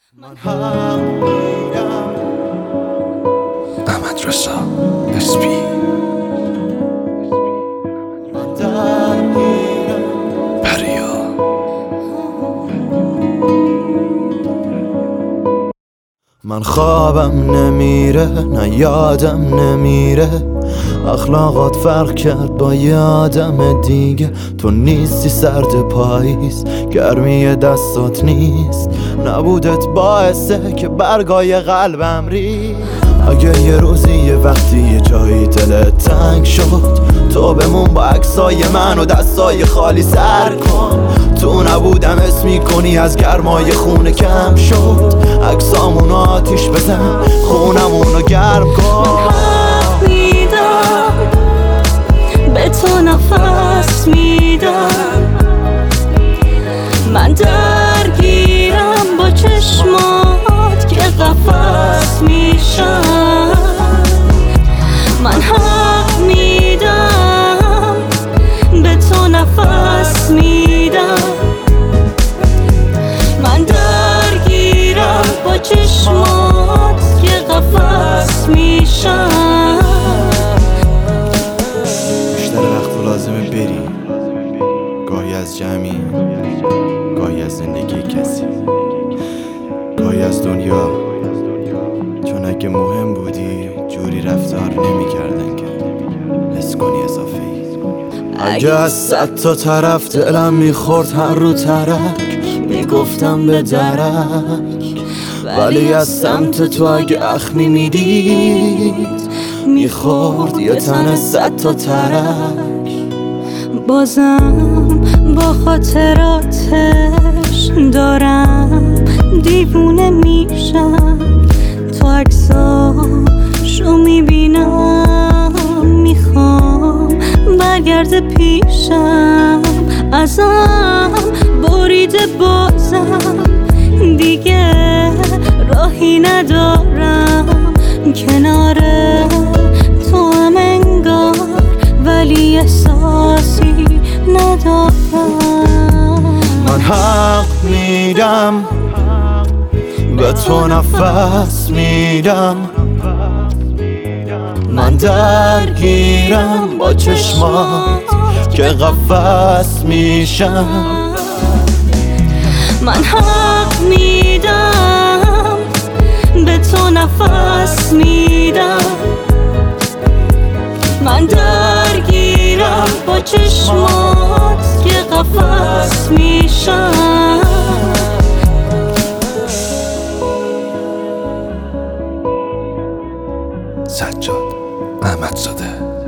من هم میرم احمد رضا اسپی من درگیرم پریا من خوابم نمیره نه یادم نمیره اخلاقات فرق کرد با یادم دیگه تو نیستی سرد پاییز گرمی دستات نیست نبودت باعثه که برگای قلبم ریخت اگه یه روزی یه وقتی یه جایی دلت تنگ شد تو بمون با عکسای من و دستای خالی سر کن تو نبودم اسم میکنی از گرمای خونه کم شد عکسامون آتیش بزن خونمونو گرم کن به تو نفس میدم من درگیرم با چشمات که قفس میشم من حق میدم به تو نفس میدم من درگیرم با چشمات که قفس میشم لازمه بری گاهی از جمعی گاهی از زندگی کسی گاهی از دنیا چون اگه مهم بودی جوری رفتار نمی کردن که حس کنی اضافه ای اگه از 100 تا طرف دلم میخورد هر رو ترک میگفتم به درک ولی از سمت تو اگه اخمی میدید میخورد یه تن 100 تا ترک بازم با خاطراتش دارم دیوونه میشم تو عکساشو میبینم میخوام برگرده پیشم ازم بریده بازم دیگه راهی ندارم کنار تو هم انگار ولی احساسی ندارم من حق میدم به تو نفس میدم من درگیرم با چشمات که قفس میشم من حق میدم به تو نفس میدم من درگیرم با چشمات که قفس میشم سجاد احمدزاده